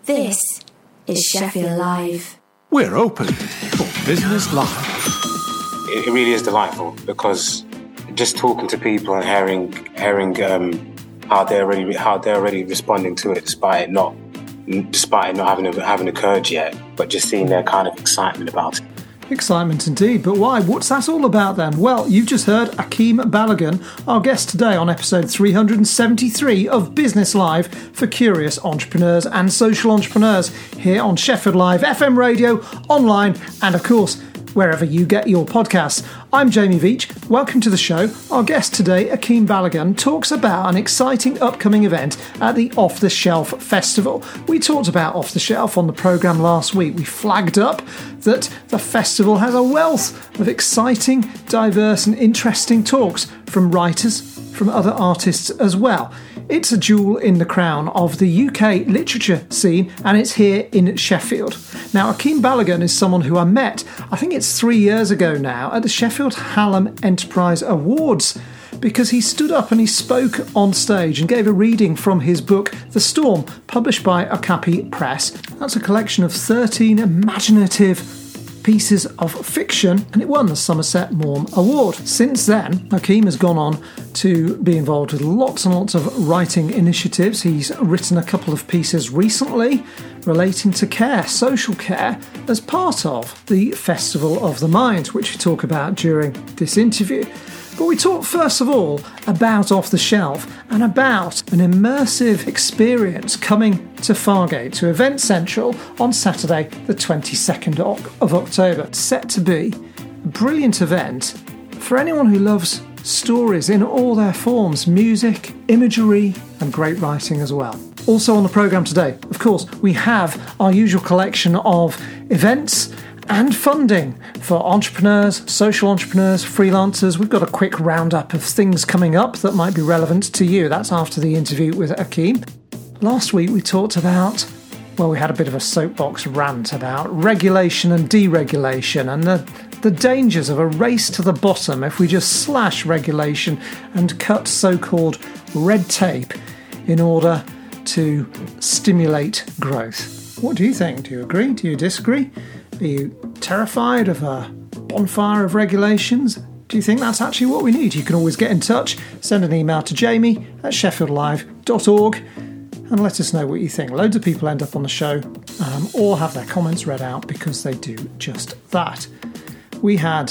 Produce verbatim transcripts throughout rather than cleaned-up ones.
This is Sheffield Live. We're open for business live. It really is delightful because just talking to people and hearing hearing um, how they're already how they're already responding to it, despite it not despite it not having having occurred yet, but just seeing their kind of excitement about it. Excitement indeed, but why? What's that all about then? Well, you've just heard Akeem Balogun, our guest today on episode three hundred seventy-three of Business Live for curious entrepreneurs and social entrepreneurs here on Sheffield Live, F M radio, online, and of course, wherever you get your podcasts. I'm Jamie Veach. Welcome to the show. Our guest today, Akeem Balogun, talks about an exciting upcoming event at the Off the Shelf Festival. We talked about Off the Shelf on the programme last week. We flagged up that the festival has a wealth of exciting, diverse and interesting talks from writers, from other artists as well. It's a jewel in the crown of the U K literature scene, and it's here in Sheffield. Now, Akeem Balogun is someone who I met, I think it's three years ago now, at the Sheffield Hallam Enterprise Awards, because he stood up and he spoke on stage and gave a reading from his book, The Storm, published by Okapi Press. That's a collection of thirteen imaginative pieces of fiction, and it won the Somerset Maugham Award. Since then, Akeem has gone on to be involved with lots and lots of writing initiatives. He's written a couple of pieces recently relating to care, social care, as part of the Festival of the Mind, which we talk about during this interview. But we talk first of all about Off the Shelf and about an immersive experience coming to Fargate, to Event Central on Saturday the twenty-second of October. It's set to be a brilliant event for anyone who loves stories in all their forms, music, imagery and great writing as well. Also on the programme today, of course, we have our usual collection of events and funding for entrepreneurs, social entrepreneurs, freelancers. We've got a quick roundup of things coming up that might be relevant to you. That's after the interview with Akeem. Last week we talked about, well, we had a bit of a soapbox rant about regulation and deregulation and the, the dangers of a race to the bottom if we just slash regulation and cut so-called red tape in order to stimulate growth. What do you think? Do you agree? Do you disagree? Are you terrified of a bonfire of regulations? Do you think that's actually what we need? You can always get in touch, send an email to jamie at sheffield live dot org and let us know what you think. Loads of people end up on the show um, or have their comments read out because they do just that. We had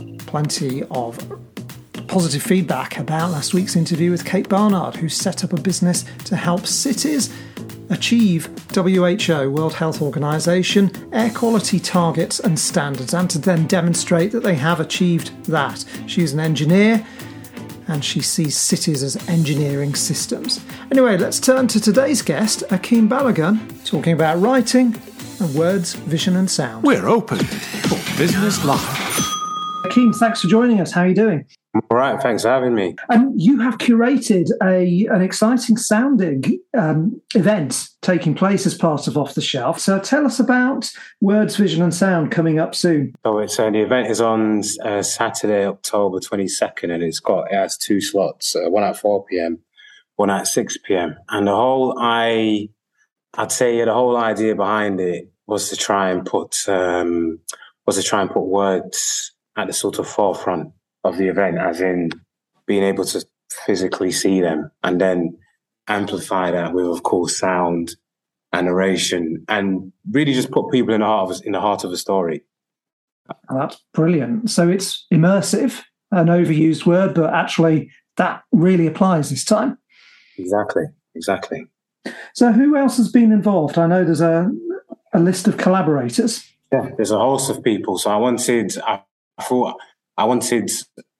plenty of positive feedback about last week's interview with Kate Barnard, who set up a business to help cities achieve W H O, World Health Organization, air quality targets and standards, and to then demonstrate that they have achieved that. She's an engineer and she sees cities as engineering systems. Anyway, let's turn to today's guest, Akeem Balogun, talking about writing and words, vision and sound. We're open for business live. Akeem, thanks for joining us. How are you doing? All right, thanks for having me. And you have curated a an exciting sounding um, event taking place as part of Off the Shelf. So tell us about Words, Vision and Sound coming up soon. So it's uh, the event is on uh, Saturday, October twenty-second, and it's got it has two slots, uh, one at four p.m, one at six p.m. And the whole I I'd say yeah, the whole idea behind it was to try and put um, was to try and put words at the sort of forefront of the event, as in being able to physically see them and then amplify that with, of course, sound and narration, and really just put people in the heart of in the heart of a story. Oh, that's brilliant. So it's immersive, an overused word, but actually that really applies this time. Exactly, exactly. So who else has been involved? I know there's a a list of collaborators. Yeah, there's a host of people. So I wanted, I thought. I wanted,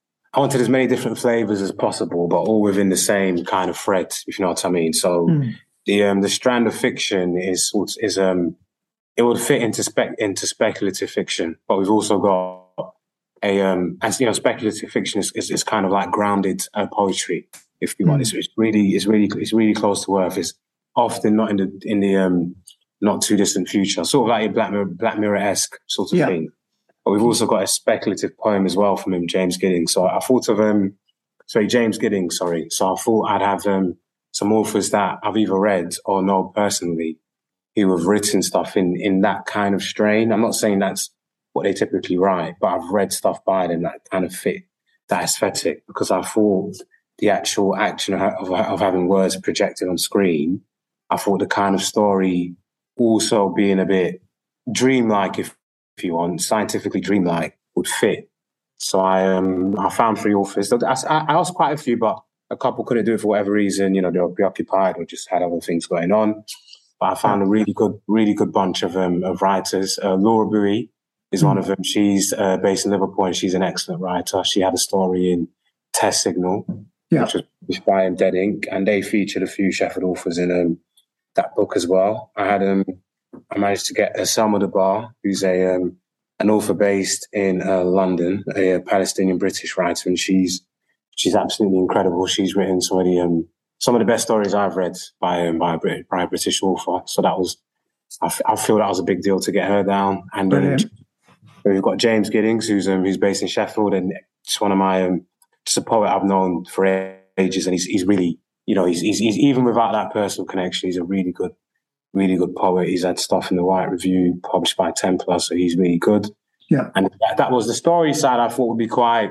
I wanted as many different flavors as possible, but all within the same kind of thread, if you know what I mean. So mm. the um, the strand of fiction is is um it would fit into spec into speculative fiction, but we've also got a um as you know speculative fiction is is, is kind of like grounded uh, poetry, if you mm. want. It's, it's really it's really it's really close to earth. It's often not in the in the um not too distant future, sort of like a Black Mirror, Black Mirror-esque sort of yeah. thing. But we've also got a speculative poem as well from him, James Giddings. So I thought of um, sorry, James Giddings, sorry. So I thought I'd have um, some authors that I've either read or know personally who have written stuff in, in that kind of strain. I'm not saying that's what they typically write, but I've read stuff by them that kind of fit that aesthetic, because I thought the actual action of, of, of having words projected on screen, I thought the kind of story also being a bit dreamlike, if, if you want, scientifically dreamlike, would fit. So I um I found three authors. I, I asked quite a few, but a couple couldn't do it for whatever reason. You know, they were preoccupied or just had other things going on. But I found a really good, really good bunch of um, of writers. Uh, Laura Bowie is mm. one of them. She's uh, based in Liverpool, and she's an excellent writer. She had a story in Test Signal, yeah. which was published by Dead Ink, and they featured a few Sheffield authors in um, that book as well. I had um, I managed to get uh, Selma Dabar, who's a um, an author based in uh, London, a, a Palestinian British writer, and she's she's absolutely incredible. She's written some of the um, some of the best stories I've read by um, by, a Brit- by a British author. So that was, I, f- I feel that was a big deal to get her down. And um, we've got James Giddings, who's um, who's based in Sheffield, and just one of my um, just a poet I've known for ages, and he's he's really, you know, he's, he's he's even without that personal connection, he's a really good, really good poet. He's had stuff in the White Review published by Templar, so he's really good. Yeah, and that, that was the story side. I thought would be quite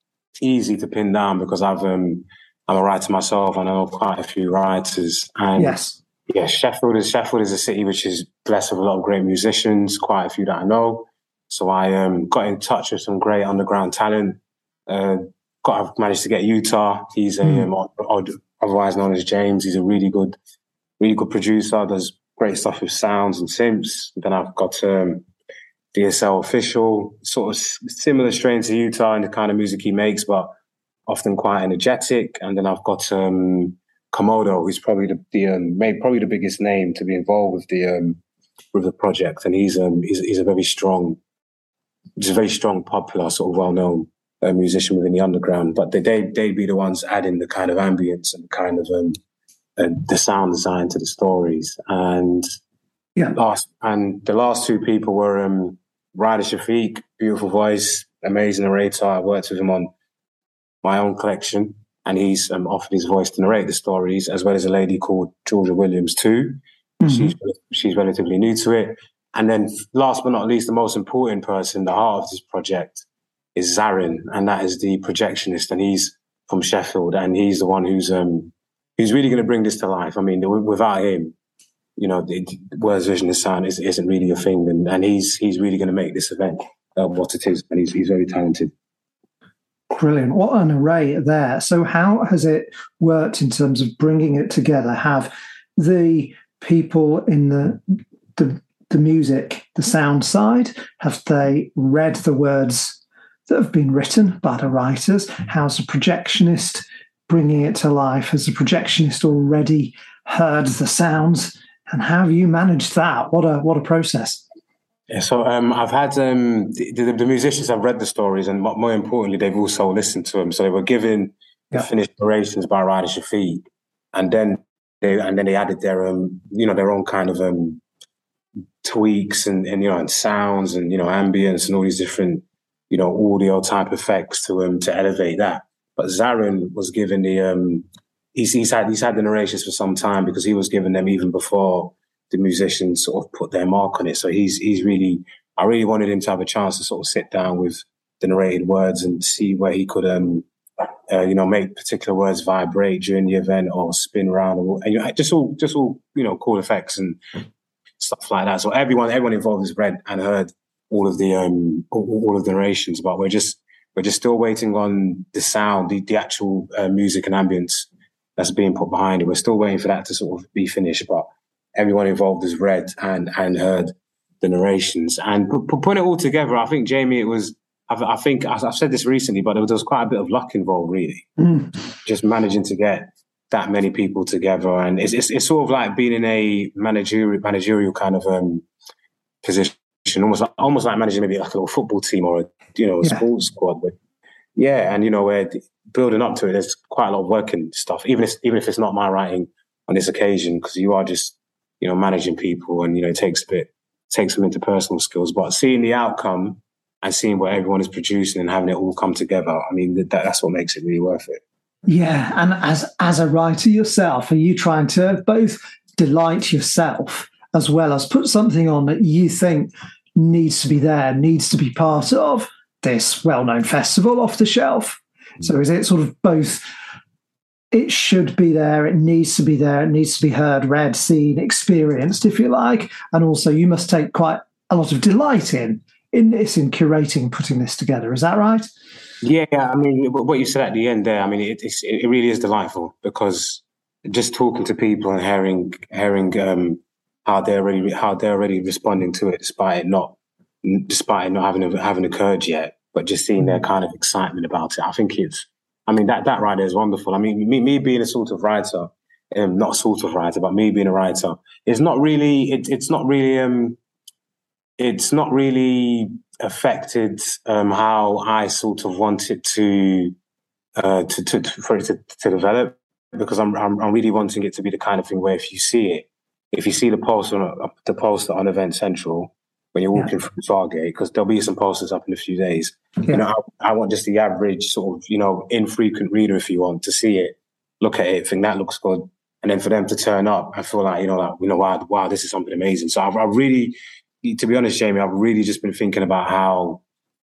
easy to pin down because I've um. I'm a writer myself, and I know quite a few writers. And yes, yeah, Sheffield is Sheffield is a city which is blessed with a lot of great musicians. Quite a few that I know. So I um, got in touch with some great underground talent. Uh, got I've managed to get Utah. He's a mm. um, otherwise known as James. He's a really good, really good producer. Does great stuff with sounds and synths. Then I've got um, D S L Official, sort of similar strain to Utah in the kind of music he makes, but often quite energetic. And then I've got um, Komodo, who's probably the, the um, made probably the biggest name to be involved with the um, with the project, and he's um he's, he's a very strong, he's a very strong, popular, sort of well known uh, musician within the underground. But they they they'd be the ones adding the kind of ambience and kind of um uh, the sound design to the stories. And yeah, last and the last two people were um Ryder Shafiq, beautiful voice, amazing narrator. I worked with him on my own collection, and he's um, offered his voice to narrate the stories, as well as a lady called Georgia Williams too. Mm-hmm. She's she's relatively new to it. And then last but not least, the most important person, the heart of this project, is Zarin, and that is the projectionist, and he's from Sheffield, and he's the one who's um who's really going to bring this to life. I mean, without him, you know, the, the Words, Vision and Sound is, isn't really a thing, and, and he's he's really going to make this event uh, what it is, and he's he's very talented. Brilliant. What an array there. So how has it worked in terms of bringing it together? Have the people in the, the the music, the sound side, have they read the words that have been written by the writers? How's the projectionist bringing it to life? Has the projectionist already heard the sounds? And how have you managed that? What a what a process. Yeah, so um, I've had um, the, the, the musicians have read the stories, and more importantly, they've also listened to them. So they were given yeah. the finished narrations by Ryder Shafiq, and then they and then they added their um, you know, their own kind of um, tweaks and, and you know, and sounds and, you know, ambience and all these different, you know, audio type effects to um to elevate that. But Zarin was given the um, he's he's had he's had the narrations for some time, because he was given them even before the musicians sort of put their mark on it. So he's he's really, I really wanted him to have a chance to sort of sit down with the narrated words and see where he could, um, uh, you know, make particular words vibrate during the event or spin around, and, and you know, just all just all you know, cool effects and stuff like that. So everyone everyone involved has read and heard all of the um all, all of the narrations, but we're just we're just still waiting on the sound, the, the actual uh, music and ambience that's being put behind it. We're still waiting for that to sort of be finished, but everyone involved has read and, and heard the narrations. And putting it all together, I think, Jamie, it was, I, I think, I've said this recently, but there was, there was quite a bit of luck involved, really. Mm. Just managing to get that many people together. And it's, it's, it's sort of like being in a managerial, managerial kind of um, position, almost like, almost like managing maybe like a little football team or a, you know, a yeah. sports squad. But yeah, and, you know, we're building up to it. There's quite a lot of work and stuff, even if, even if it's not my writing on this occasion, because you are just, you know, managing people, and, you know, it takes a bit, takes some interpersonal skills, but seeing the outcome and seeing what everyone is producing and having it all come together, I mean, that, that's what makes it really worth it. Yeah. And as, as a writer yourself, are you trying to both delight yourself as well as put something on that you think needs to be there, needs to be part of this well-known festival off the shelf? So is it sort of both, it should be there, it needs to be there, it needs to be heard, read, seen, experienced, if you like, and also you must take quite a lot of delight in in this, in curating, putting this together. Is that right? Yeah, I mean, what you said at the end there, I mean, it, it's, it really is delightful, because just talking to people and hearing hearing um, how they're already how they're already responding to it, despite it not despite it not having having occurred yet, but just seeing their kind of excitement about it, I think it's, I mean, that that right there is wonderful. I mean, me me being a sort of writer, um, not sort of writer, but me being a writer, it's not really it, it's not really um. It's not really affected um, how I sort of want it to, uh, to, to, to for it to, to develop, because I'm, I'm I'm really wanting it to be the kind of thing where if you see it, if you see the poster on the poster on Event Central when you're walking yeah. through Fargate, because there'll be some posters up in a few days. Yeah. You know, I, I want just the average sort of, you know, infrequent reader, if you want, to see it, look at it, think that looks good, and then for them to turn up, I feel like, you know, like, you know, wow, wow, this is something amazing. So I've, I really. To be honest, Jamie, I've really just been thinking about how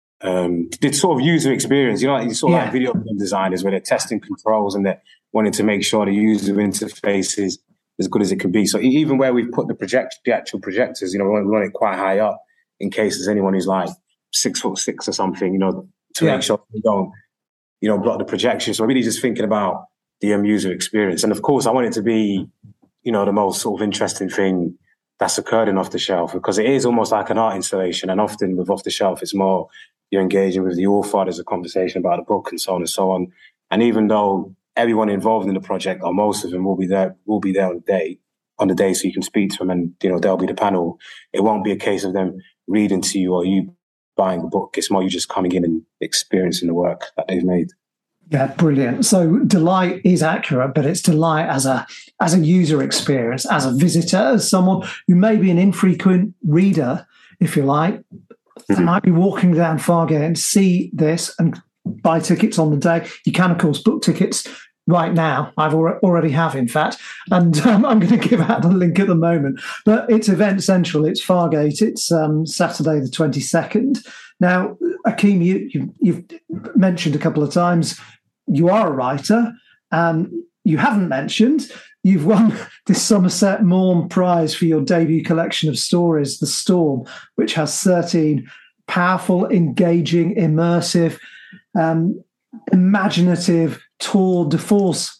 um, it's sort of user experience. You know, like, sort of yeah. like video game designers where they're testing controls and they're wanting to make sure the user interface is as good as it can be. So even where we've put the project, the actual projectors, you know, we want, we want it quite high up in case there's anyone who's like six foot six or something, you know, to yeah. make sure we don't, you know, block the projection. So I'm really just thinking about the um, user experience. And of course, I want it to be, you know, the most sort of interesting thing that's occurred in Off the Shelf, because it is almost like an art installation. And often with Off the Shelf, it's more you're engaging with the author, there's a conversation about the book and so on and so on. And even though everyone involved in the project, or most of them, will be there, will be there on the day, on the day, so you can speak to them and, you know, they'll be the panel. It won't be a case of them reading to you or you buying the book. It's more you just coming in and experiencing the work that they've made. Yeah, brilliant. So delight is accurate, but it's delight as a as a user experience, as a visitor, as someone who may be an infrequent reader, if you like, mm-hmm. that might be walking down Fargate and see this and buy tickets on the day. You can, of course, book tickets right now. I've already have, in fact, and um, I'm going to give out the link at the moment. But it's Event Central. It's Fargate. It's um, Saturday the twenty-second. Now, Akeem, you, you, you've mentioned a couple of times you are a writer. Um, you haven't mentioned you've won this Somerset Maugham Prize for your debut collection of stories, The Storm, which has thirteen powerful, engaging, immersive, um, imaginative tour de force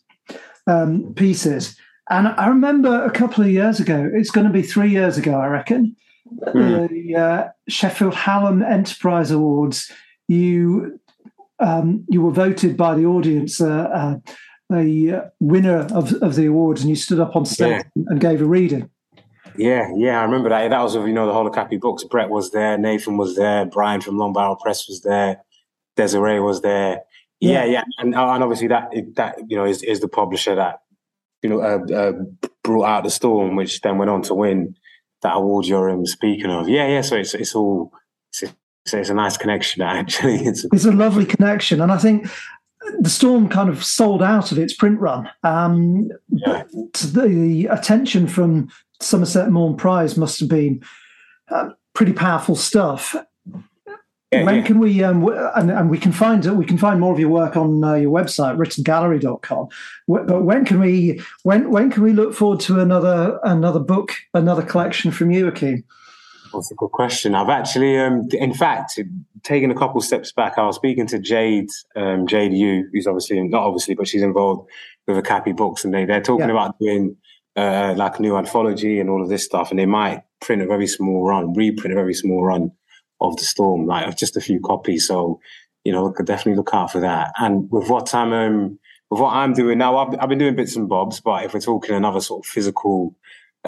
um, pieces. And I remember a couple of years ago, it's going to be three years ago, I reckon, mm. the uh, Sheffield Hallam Enterprise Awards, you um, you were voted by the audience uh, uh, a winner of, of the awards, and you stood up on stage yeah. and gave a reading. Yeah, yeah, I remember that. That was of, you know, the Holocappy books. Brett was there, Nathan was there, Brian from Long Barrel Press was there, Desiree was there. Yeah, yeah, yeah. And, and obviously that, that you know, is, is the publisher that, you know, uh, uh, brought out The Storm, which then went on to win that award you're um, speaking of. Yeah, yeah, so it's it's all, it's a, it's a nice connection, actually. It's a, it's a lovely connection, and I think The Storm kind of sold out of its print run. Um, yeah. The attention from Somerset Maugham Prize must have been uh, pretty powerful stuff. Yeah, when yeah. can we um, w- and, and we can find we can find more of your work on uh, your website written gallery dot com. W- but when can we when when can we look forward to another another book, another collection from you, Akeem? That's a good question. I've actually, um, in fact, taken a couple steps back. I was speaking to Jade, um, Jade Yu, who's obviously not obviously, but she's involved with Okapi Books, and they they're talking yeah. about doing uh, like a new anthology and all of this stuff, and they might print a very small run, reprint a very small run of The Storm, like just a few copies. So, you know, could definitely look out for that. And with what I'm, um, with what I'm doing now, I've, I've been doing bits and bobs, but if we're talking another sort of physical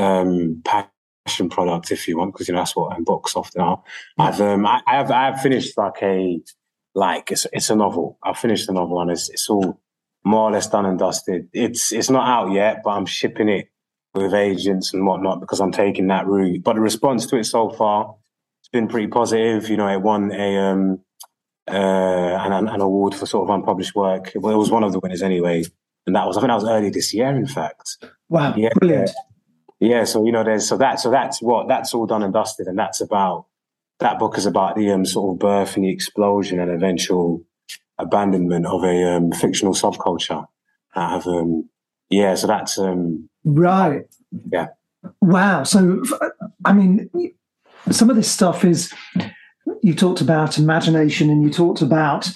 um, passion product, if you want, because you know that's what um, books often are. Yeah. I've, um, I, I have, I have finished like a, like it's, it's a novel. I've finished the novel, and it's, it's all more or less done and dusted. It's, it's not out yet, but I'm shipping it with agents and whatnot because I'm taking that route. But the response to it so far, been pretty positive. You know, it won a um uh an, an award for sort of unpublished work. Well, it was one of the winners anyway, and that was I think that was early this year, in fact. Wow, yeah, brilliant! Yeah, so you know, there's so that so that's what that's all done and dusted, and that's about that book is about the um, sort of birth and the explosion and eventual abandonment of a um, fictional subculture. That have um, yeah, so that's um, right. Yeah. Wow. So, I mean, some of this stuff is you talked about imagination and you talked about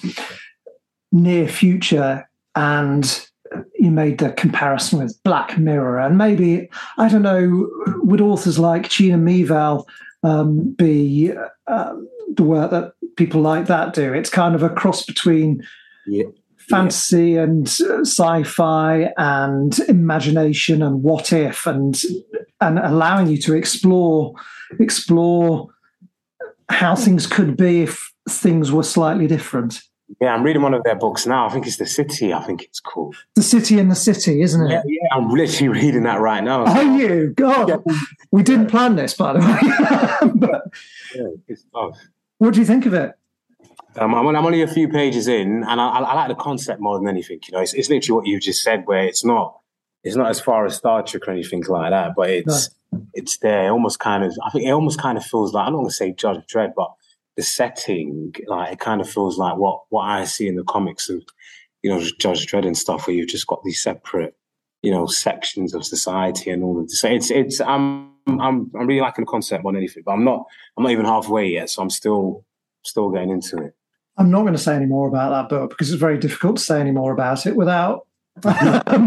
near future, and you made the comparison with Black Mirror, and maybe, I don't know, would authors like Gina Meval um, be uh, the work that people like that do? It's kind of a cross between yeah. fantasy yeah. and uh, sci-fi and imagination and what if, and and allowing you to explore explore how things could be if things were slightly different. Yeah, I'm reading one of their books now. I think it's The City, I think it's called. The City in the City, isn't it? Yeah, yeah, I'm literally reading that right now. Are you? God, yeah. We didn't plan this, by the way. But yeah, it's tough. What do you think of it? Um, I'm, I'm only a few pages in, and I, I like the concept more than anything. You know, it's, it's literally what you've just said, where it's not, it's not as far as Star Trek or anything like that, but it's, no. it's there. Almost kind of, I think it almost kind of feels like, I'm not going to say Judge Dredd, but the setting, like it kind of feels like what, what I see in the comics of, you know, Judge Dredd and stuff, where you've just got these separate, you know, sections of society and all of this. So it's, it's, I'm, I'm, I'm really liking the concept more than anything, but I'm not, I'm not even halfway yet, so I'm still, still getting into it. I'm not going to say any more about that book because it's very difficult to say any more about it without, um,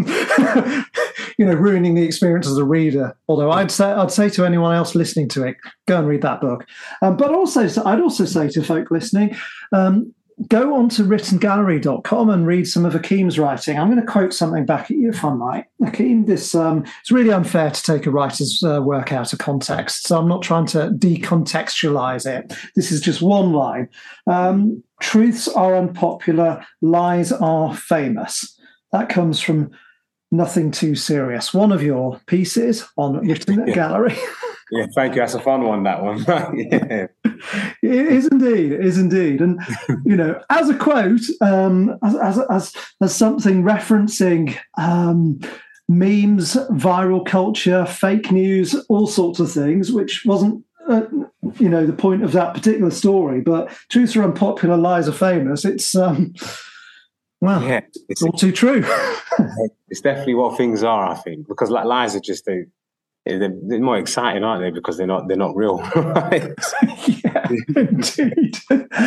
you know, ruining the experience as a reader. Although I'd say I'd say to anyone else listening to it, go and read that book. Um, but also, I'd also say to folk listening, um, go on to written gallery dot com and read some of Akeem's writing. I'm going to quote something back at you if I might. Akeem, this um, it's really unfair to take a writer's uh, work out of context, so I'm not trying to decontextualize it. This is just one line. Um, Truths are unpopular, lies are famous. That comes from Nothing Too Serious, one of your pieces on Written yeah. Gallery. Yeah, thank you. That's a fun one, that one. Yeah. It is indeed, it is indeed. And, you know, as a quote, um, as, as, as, as something referencing um, memes, viral culture, fake news, all sorts of things, which wasn't, uh, you know, the point of that particular story, but truths are unpopular, lies are famous. It's, um, well, yeah, it's, it's all too true. It's definitely what things are, I think, because like lies are just a, They're, they're more exciting, aren't they? Because they're not they're not real. Right? Yeah, indeed.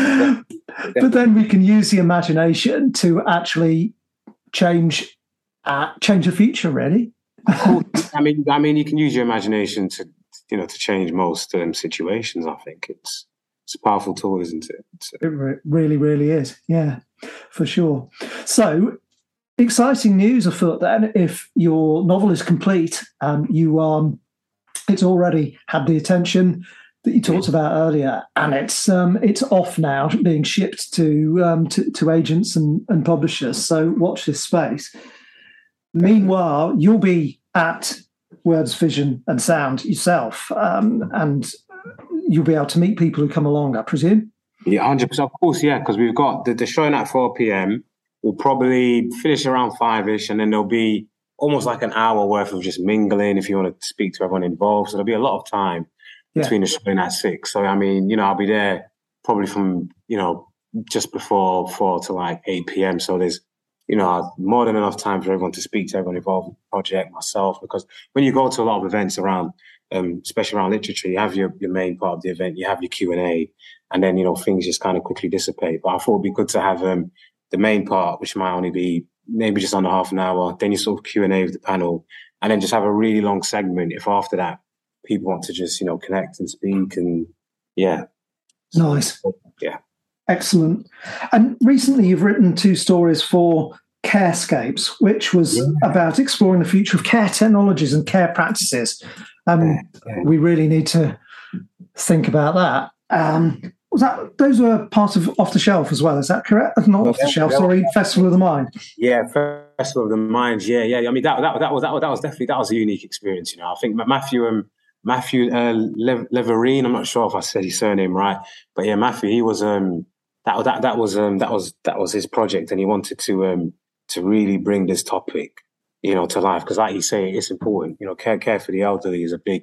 But then we can use the imagination to actually change uh, change the future. Really. I mean, I mean, you can use your imagination to you know to change most um, situations. I think it's it's a powerful tool, isn't it? So. It re- really, really is. Yeah, for sure. So. Exciting news afoot then. If your novel is complete, um, you um, it's already had the attention that you talked about earlier, and it's um, it's off now, being shipped to um, to, to agents and, and publishers. So watch this space. Meanwhile, you'll be at Words, Vision, and Sound yourself, um, and you'll be able to meet people who come along, I presume. Yeah, one hundred percent. Of course, yeah, because we've got the, the showing at four p.m. We'll probably finish around five-ish, and then there'll be almost like an hour worth of just mingling if you want to speak to everyone involved. So there'll be a lot of time yeah. between the show and at six. So, I mean, you know, I'll be there probably from, you know, just before four to like eight p.m. So there's, you know, more than enough time for everyone to speak to everyone involved in the project, myself, because when you go to a lot of events around, um, especially around literature, you have your, your main part of the event, you have your Q and A, and then, you know, things just kind of quickly dissipate. But I thought it'd be good to have um, the main part, which might only be maybe just under half an hour, then you sort of Q and A with the panel, and then just have a really long segment if after that people want to just, you know, connect and speak and, yeah. Nice. Yeah. Excellent. And recently you've written two stories for Carescapes, which was yeah. about exploring the future of care technologies and care practices. Um, yeah, yeah. We really need to think about that. Um, was that those were part of Off the Shelf as well? Is that correct? Not Off the Shelf. Sorry, Festival of the Mind. Yeah, Festival of the Mind. Yeah, yeah. I mean, that that that was that was, that was definitely that was a unique experience. You know, I think Matthew um, Matthew uh, Le- Leverine. I'm not sure if I said his surname right, but yeah, Matthew. He was um that that that was um that was that was his project, and he wanted to um to really bring this topic you know, to life. Because like you say, it's important. You know, care care for the elderly is a big,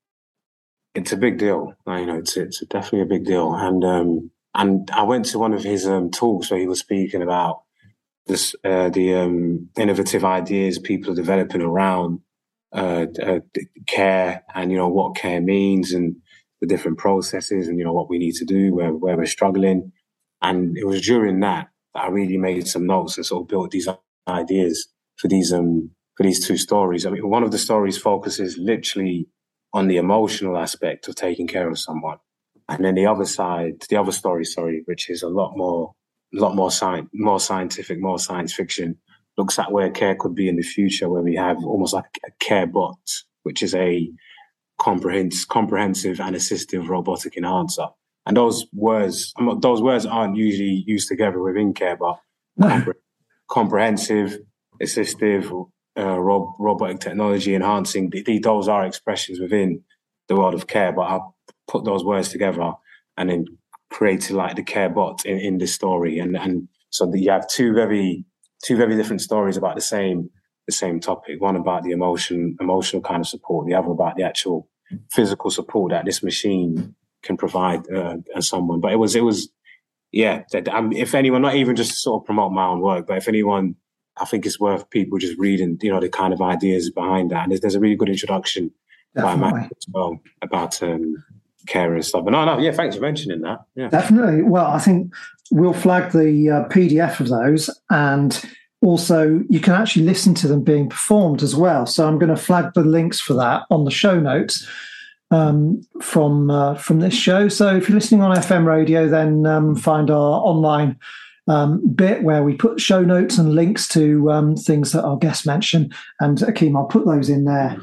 it's a big deal. Like, you know, it's it's definitely a big deal. And um, and I went to one of his um, talks where he was speaking about this uh, the um, innovative ideas people are developing around uh, uh, care, and you know what care means, and the different processes, and you know what we need to do where where we're struggling. And it was during that that I really made some notes and sort of built these ideas for these um for these two stories. I mean, one of the stories focuses literally on the emotional aspect of taking care of someone, and then the other side, the other story, sorry, which is a lot more, a lot more science, more scientific, more science fiction, looks at where care could be in the future, where we have almost like a care bot, which is a comprehensive, comprehensive and assistive robotic enhancer. And those words, those words aren't usually used together within care, but No. compre- comprehensive, assistive, uh, rob- robotic technology enhancing. The, the, those are expressions within the world of care, but I put those words together and then created like the care bot in, in this story, and and so that you have two very two very different stories about the same the same topic. One about the emotion, emotional kind of support. The other about the actual physical support that this machine can provide uh, as someone. But it was, it was, yeah. That, um, if anyone, not even just to sort of promote my own work, but if anyone, I think it's worth people just reading, you know, the kind of ideas behind that. And there's, there's a really good introduction Definitely. by Matt as well about um, care and stuff. But no, no, yeah, thanks for mentioning that. Yeah, Definitely. Well, I think we'll flag the uh, P D F of those, and also you can actually listen to them being performed as well. So I'm going to flag the links for that on the show notes um, from uh, from this show. So if you're listening on F M radio, then um, find our online um, bit where we put show notes and links to um, things that our guests mention. And Akeem, I'll put those in there.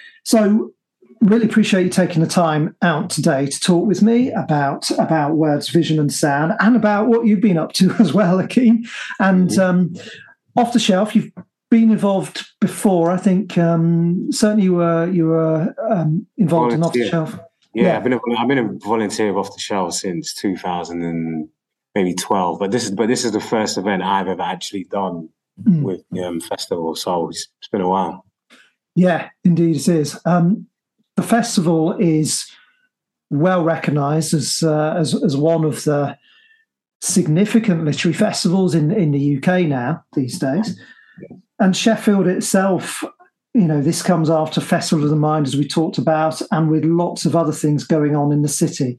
So really appreciate you taking the time out today to talk with me about about words, vision and sound, and about what you've been up to as well, Akeem. And um, Off the Shelf, you've been involved before. I think um, certainly you were you were um, involved in Off the Shelf. Yeah, Yeah. I've been a, I've been a volunteer of Off the Shelf since two thousand and maybe twelve. But this is but this is the first event I've ever actually done Mm. with the um, festival. So it's, it's been a while. Yeah, indeed it is. Um, the festival is well recognised as, uh, as as one of the significant literary festivals in, in the U K now these days. And Sheffield itself, you know, this comes after Festival of the Mind, as we talked about, and with lots of other things going on in the city.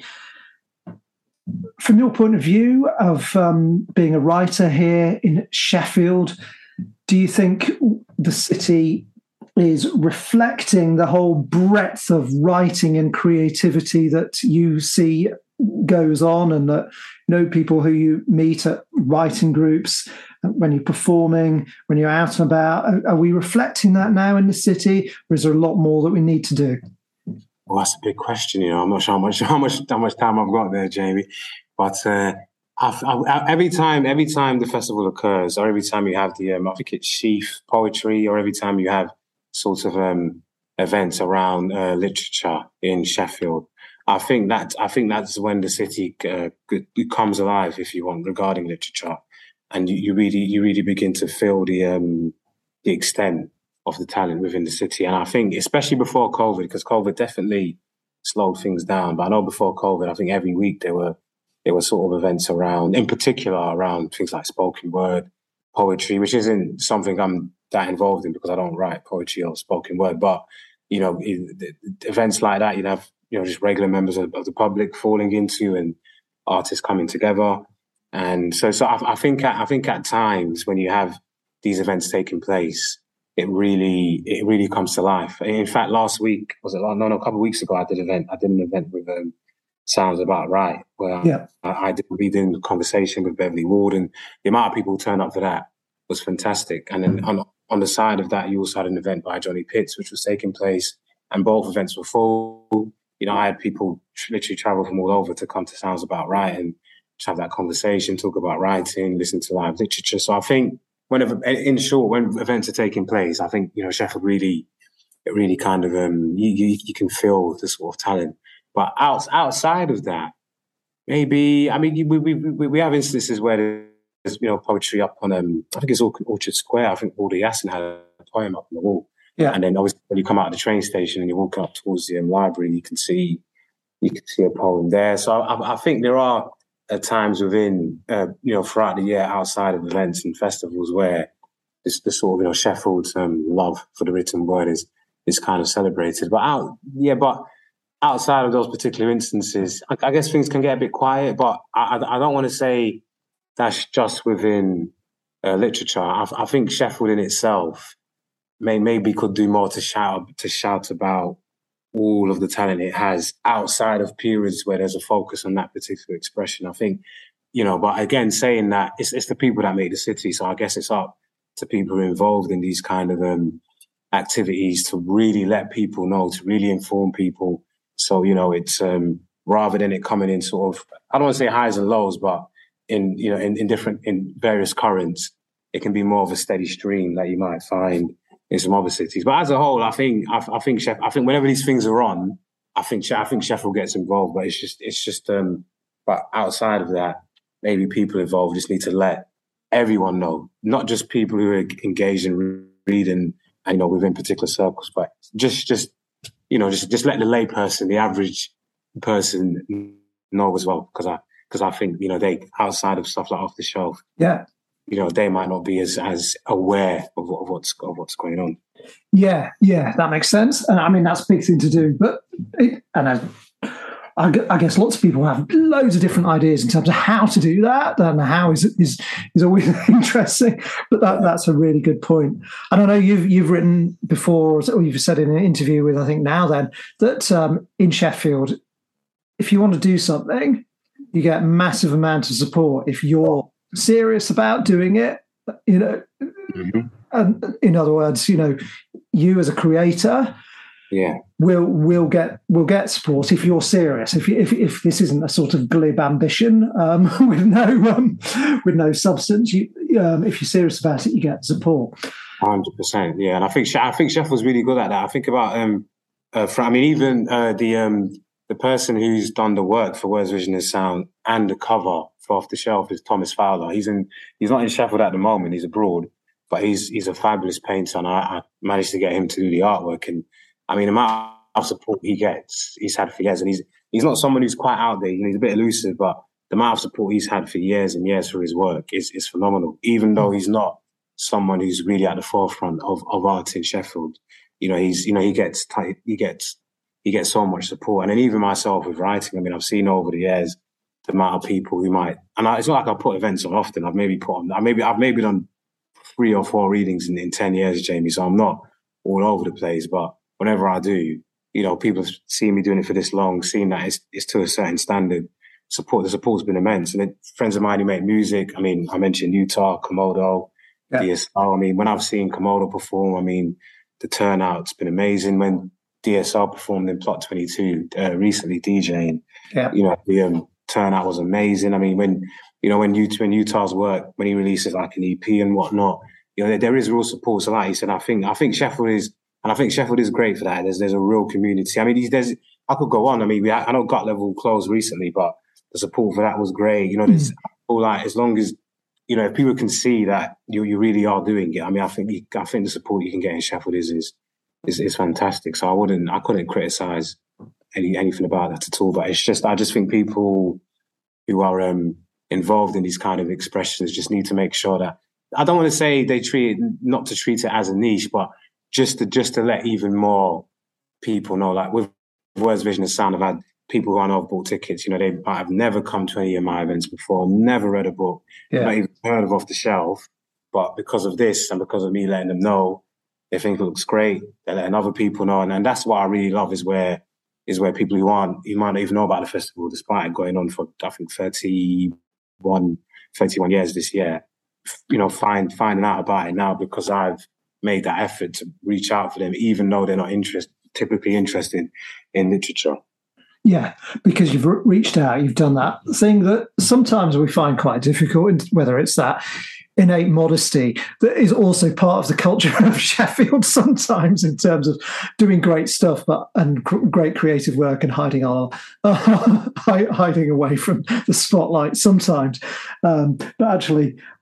From your point of view of um, being a writer here in Sheffield, do you think the city is reflecting the whole breadth of writing and creativity that you see goes on, and that, you know, people who you meet at writing groups, when you're performing, when you're out and about, are, are we reflecting that now in the city, or is there a lot more that we need to do? Well, that's a big question. You know, I'm not sure how much how much how much time I've got there, Jamie. But uh, I've, I, every time every time the festival occurs, or every time you have the um, I think it's Sheaf Poetry, or every time you have sorts of um, events around uh, literature in Sheffield, I think that I think that's when the city uh, comes alive, if you want, regarding literature, and you, you really you really begin to feel the um, the extent of the talent within the city. And I think, especially before COVID, because COVID definitely slowed things down. But I know before COVID, I think every week there were there were sort of events around, in particular around things like spoken word, poetry, which isn't something I'm that involved in because I don't write poetry or spoken word. But you know, events like that, you'd have, you know, just regular members of, of the public falling into, and artists coming together. And so, so I, I think, at, I think at times when you have these events taking place, it really, it really comes to life. In fact, last week, was it? No, no, a couple of weeks ago, I did an event. I did an event with um, Sounds About Right, where Yeah. I, I did reading conversation with Beverly Ward, and the amount of people who turned up for that was fantastic. And then on, on the side of that, you also had an event by Johnny Pitts, which was taking place, and both events were full. You know, I had people literally travel from all over to come to Sounds About Right and just have that conversation, talk about writing, listen to live literature. So I think whenever, in short, when events are taking place, I think, you know, Sheffield really, it really kind of, um, you, you, you can feel the sort of talent. But out, outside of that, maybe, I mean, we, we, we, we have instances where there's, you know, poetry up on, um, I think it's Orchard Square. I think Alder Yassin had poem up on the wall. Yeah. And then obviously when you come out of the train station and you're walking up towards the um, library, you can see you can see a poem there. So I, I think there are at times within, uh, you know, throughout the year outside of events and festivals where this, this sort of, you know, Sheffield's um, love for the written word is is kind of celebrated. But out, yeah, but outside of those particular instances, I, I guess things can get a bit quiet. But I, I, I don't want to say that's just within uh, literature. I, I think Sheffield in itself may maybe could do more to shout to shout about all of the talent it has outside of periods where there's a focus on that particular expression. I think, you know, but again, saying that it's, it's the people that make the city. So I guess it's up to people who are involved in these kind of um, activities to really let people know, to really inform people. So, you know, it's um, rather than it coming in sort of, I don't want to say highs and lows, but in, you know, in, in different, in various currents, it can be more of a steady stream that you might find in some other cities. But as a whole, I think I, I think Sheff, I think whenever these things are on, I think I think Sheffield gets involved. But it's just it's just um. But outside of that, maybe people involved just need to let everyone know, not just people who are engaged in reading, and, you know, within particular circles, but just just you know just just let the lay person, the average person, know as well. Because I because I think, you know, they outside of stuff like Off the Shelf, yeah. you know, they might not be as, as aware of, what, of what's of what's going on. Yeah, yeah, that makes sense. And I mean, that's a big thing to do. But it, and I, I, I guess lots of people have loads of different ideas in terms of how to do that, and how is is is always interesting. But that, that's a really good point. And I know you've you've written before, or you've said in an interview with, I think Now Then, that um, in Sheffield, if you want to do something, you get massive amount of support if you're serious about doing it, you know. Mm-hmm. And in other words, you know, you as a creator, yeah, will will get will get support if you're serious. If if if this isn't a sort of glib ambition um, with no um, with no substance, you um, if you're serious about it, you get support. Hundred percent, yeah. And I think I think Chef was really good at that. I think about um, uh, I mean, even uh, the um, the person who's done the work for Words, Vision and Sound and the cover for Off the Shelf is Thomas Fowler. He's in he's not in Sheffield at the moment. He's abroad. But he's he's a fabulous painter, and I, I managed to get him to do the artwork. And I mean, the amount of support he gets, he's had for years. And he's he's not someone who's quite out there. You know, he's a bit elusive, but the amount of support he's had for years and years for his work is is phenomenal. Even though he's not someone who's really at the forefront of, of art in Sheffield, you know, he's you know he gets tight, he gets he gets so much support. And then even myself with writing, I mean, I've seen over the years the amount of people who might, and I, it's not like I put events on often. I've maybe put on, I maybe I've maybe done three or four readings in, in ten years, Jamie. So I'm not all over the place, but whenever I do, you know, people have seen me doing it for this long, seen that it's, it's to a certain standard. Support, the support's been immense. And then friends of mine who make music, I mean, I mentioned Utah, Komodo, yeah. D S L. I mean, when I've seen Komodo perform, I mean, the turnout's been amazing. When D S L performed in Plot twenty-two, uh, recently DJing, yeah. you know, the um, turnout was amazing. I mean, when, you know, when, Utah, when Utah's work, when he releases like an E P and whatnot, you know, there, there is real support. So like he said, I think, I think Sheffield is, and I think Sheffield is great for that. There's, there's a real community. I mean, there's, I could go on. I mean, we, I know Gut Level closed recently, but the support for that was great. You know, there's, mm. like, as long as, you know, if people can see that you, you really are doing it, I mean, I think, you, I think the support you can get in Sheffield is, is, is, is fantastic. So I wouldn't, I couldn't criticize any, anything about that at all. But it's just, I just think people who are, um, involved in these kind of expressions just need to make sure that, I don't want to say they treat it, not to treat it as a niche, but just to just to let even more people know, like with Words, Vision and Sound, I've had people who I know have bought tickets, you know, they might have never come to any of my events before, never read a book, yeah. not even heard of Off the Shelf, but because of this and because of me letting them know, they think it looks great, they're letting other people know, and, and that's what I really love is where is where people who aren't, who might not even know about the festival, despite it going on for, I think, thirty-one, thirty-one years this year, you know, find finding out about it now because I've made that effort to reach out for them, even though they're not interest, typically interested in literature. Yeah, because you've re- reached out, you've done that thing that sometimes we find quite difficult, whether it's that innate modesty that is also part of the culture of Sheffield sometimes in terms of doing great stuff but and cr- great creative work and hiding our uh, hiding away from the spotlight sometimes. Um, but actually,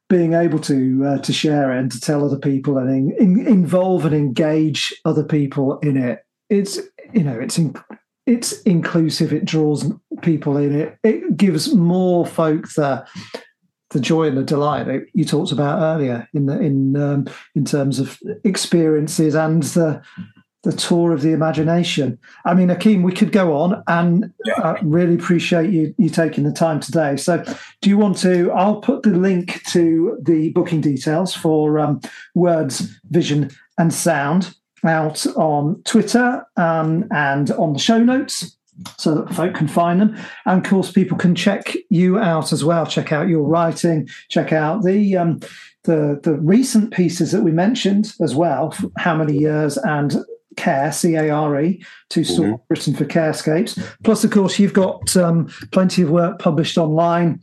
being able to uh, to share it and to tell other people and in, in, involve and engage other people in it. It's you know it's in, it's inclusive. It draws people in. It it gives more folk the the joy and the delight that you talked about earlier in the in um, in terms of experiences and the the tour of the imagination. I mean, Akeem, we could go on, and I really appreciate you you taking the time today. So do you want to, I'll put the link to the booking details for um, Words, Vision and Sound out on Twitter um, and on the show notes so that folk can find them. And of course, people can check you out as well, check out your writing, check out the um, the, the recent pieces that we mentioned as well, How Many Years and Care, C A R E, two stories mm-hmm. written for Carescapes. Plus, of course, you've got um, plenty of work published online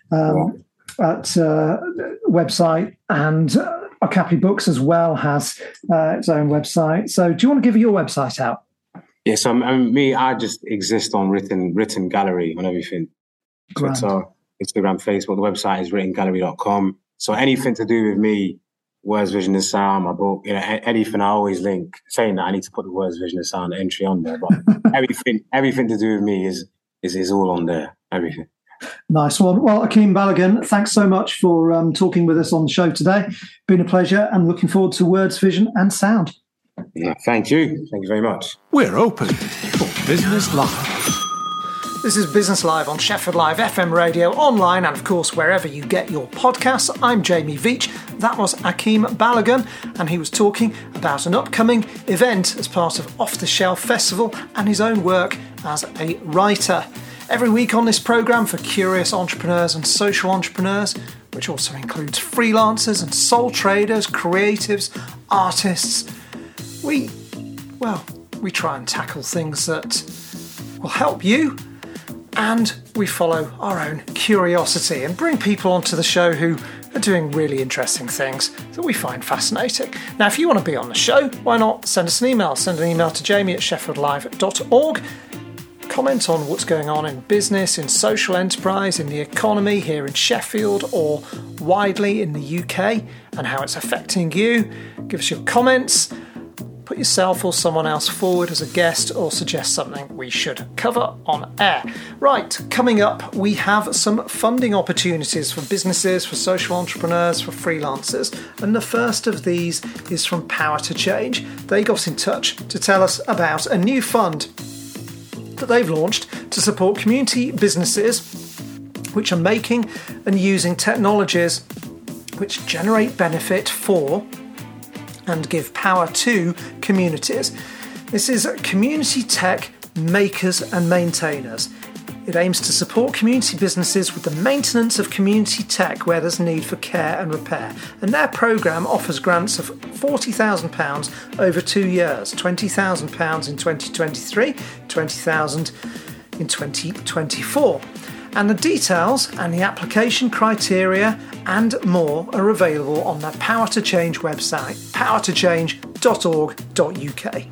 um, yeah. at uh, website, and uh, Okapi Books as well has uh, its own website. So do you want to give your website out? Yeah, so I mean, me, I just exist on Written Written Gallery on everything. Grand. Twitter, Instagram, Facebook. The website is written gallery dot com. So anything to do with me, Words, Vision and Sound, my book, you know, anything, I always link. Saying that, I need to put the Words, Vision and Sound entry on there, but everything, everything to do with me is is is all on there. Everything. Nice one. Well, Akeem Balogun, thanks so much for um, talking with us on the show today. Been a pleasure, and looking forward to Words, Vision and Sound. Yeah, thank you. Thank you very much. We're open for Business Live. This is Business Live on Sheffield Live F M radio, online, and of course wherever you get your podcasts. I'm Jamie Veach. That was Akeem Balogun, and he was talking about an upcoming event as part of Off the Shelf Festival and his own work as a writer. Every week on this programme, for curious entrepreneurs and social entrepreneurs, which also includes freelancers and sole traders, creatives, artists, we, well, we try and tackle things that will help you, and we follow our own curiosity and bring people onto the show who are doing really interesting things that we find fascinating. Now, if you want to be on the show, why not send us an email? Send an email to jamie at sheffield live dot org. Comment on what's going on in business, in social enterprise, in the economy here in Sheffield or widely in the U K, and how it's affecting you. Give us your comments. Put yourself or someone else forward as a guest, or suggest something we should cover on air. Right, coming up, we have some funding opportunities for businesses, for social entrepreneurs, for freelancers. And the first of these is from Power to Change. They got in touch to tell us about a new fund that they've launched to support community businesses which are making and using technologies which generate benefit for and give power to communities. This is Community Tech Makers and Maintainers. It aims to support community businesses with the maintenance of community tech where there's need for care and repair. And their programme offers grants of forty thousand pounds over two years, twenty thousand pounds in twenty twenty-three, twenty thousand pounds in twenty twenty-four. And the details and the application criteria and more are available on the Power to Change website, power to change dot org dot U K.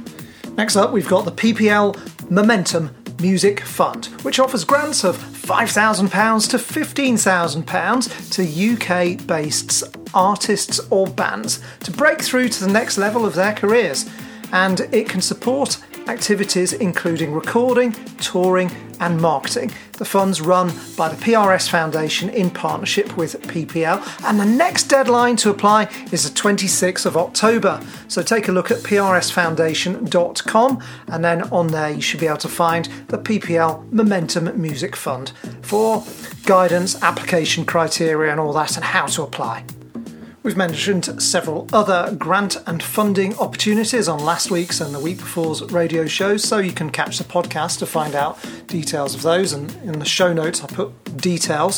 Next up, we've got the P P L Momentum Music Fund, which offers grants of five thousand pounds to fifteen thousand pounds to U K-based artists or bands to break through to the next level of their careers. And it can support activities including recording, touring and marketing. The fund's run by the P R S Foundation in partnership with P P L, and the next deadline to apply is the twenty-sixth of October. So take a look at p r s foundation dot com, and then on there you should be able to find the P P L Momentum Music Fund for guidance, application criteria and all that, and how to apply. We've mentioned several other grant and funding opportunities on last week's and the week before's radio shows, so you can catch the podcast to find out details of those, and in the show notes I put details.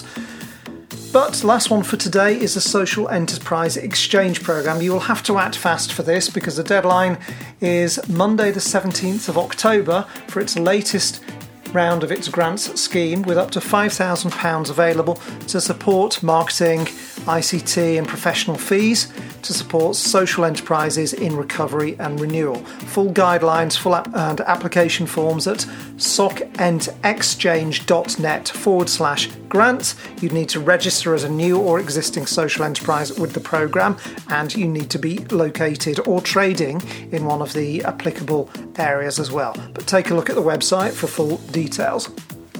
But last one for today is the Social Enterprise Exchange Programme. You will have to act fast for this because the deadline is Monday the seventeenth of October for its latest round of its grants scheme, with up to five thousand pounds available to support marketing, I C T and professional fees to support social enterprises in recovery and renewal. Full guidelines full ap- and application forms at socentexchange.net forward slash grants. You'd need to register as a new or existing social enterprise with the programme, and you need to be located or trading in one of the applicable areas as well. But take a look at the website for full details.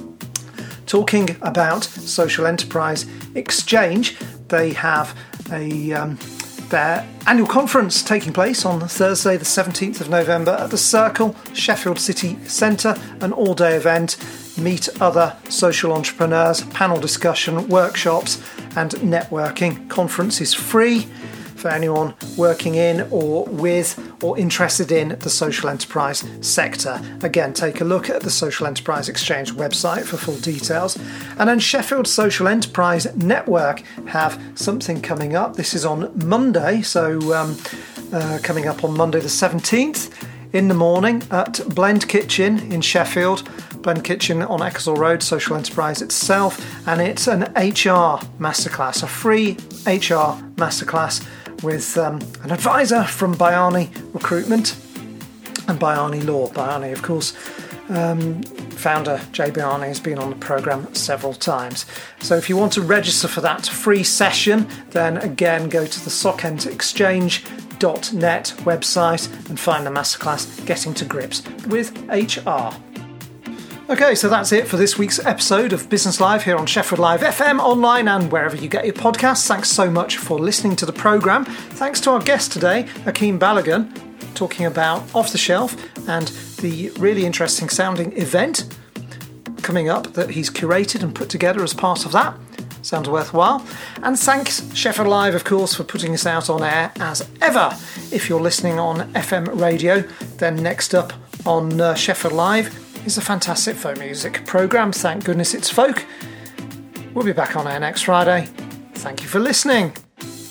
Talking about Social Enterprise Exchange, they have a um, their annual conference taking place on Thursday the seventeenth of November at the Circle, Sheffield City Centre, an all-day event. Meet other social entrepreneurs, panel discussion, workshops and networking. Conference is free for anyone working in or with or interested in the social enterprise sector. Again, take a look at the Social Enterprise Exchange website for full details. And then Sheffield Social Enterprise Network have something coming up. This is on Monday, so um, uh, coming up on Monday the seventeenth in the morning at Blend Kitchen in Sheffield. Blend Kitchen on Ecclesall Road, social enterprise itself, and it's an H R masterclass, a free H R masterclass with um, an advisor from Bayani Recruitment and Bayani Law. Bayani, of course, um, founder Jay Bayani has been on the programme several times. So if you want to register for that free session, then again go to the socentexchange dot net website and find the masterclass Getting to Grips with H R. Okay, so that's it for this week's episode of Business Live here on Sheffield Live F M, online and wherever you get your podcasts. Thanks so much for listening to the programme. Thanks to our guest today, Akeem Balogun, talking about Off the Shelf and the really interesting sounding event coming up that he's curated and put together as part of that. Sounds worthwhile. And thanks Sheffield Live, of course, for putting this out on air as ever. If you're listening on F M radio, then next up on uh, Sheffield Live is a fantastic folk music programme. Thank goodness it's folk. We'll be back on air next Friday. Thank you for listening.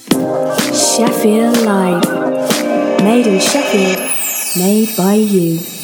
Sheffield Live. Made in Sheffield. Made by you.